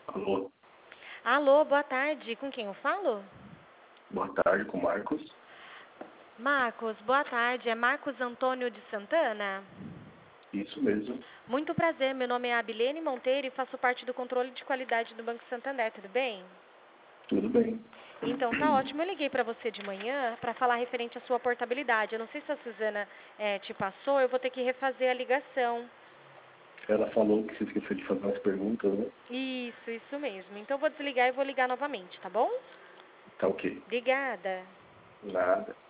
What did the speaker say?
Alô, Alô, boa tarde. Com quem eu falo? boa tarde, com o Marcos. Marcos, boa tarde. É Marcos Antônio de Santana? Isso mesmo, Muito prazer, meu nome é Abilene Monteiro e faço parte do controle de qualidade do Banco Santander, tudo bem? tudo bem. Então, tá ótimo. Eu liguei para você de manhã para falar referente à sua portabilidade. Eu não sei se a Suzana te passou, eu vou ter que refazer a ligação. Ela falou que você esqueceu de fazer umas perguntas, né? Isso mesmo. Então, eu vou desligar e vou ligar novamente, tá bom? Tá ok. Obrigada. Nada.